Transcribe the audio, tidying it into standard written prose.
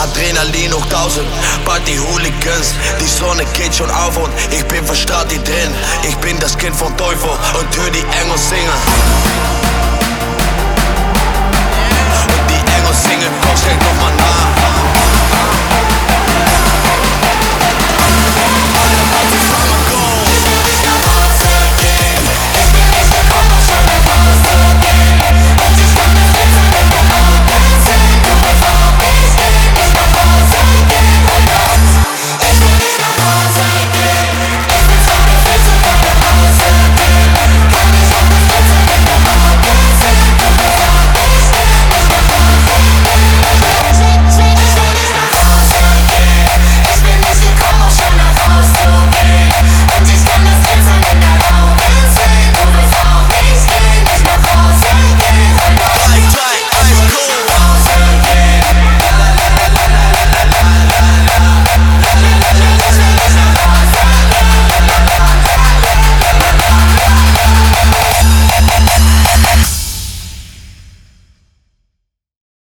Adrenalin hoch 1000, Party Hooligans. Die Sonne geht schon auf und ich bin verstrahlt drin. Ich bin das Kind von Teufel und hör die Engel singen.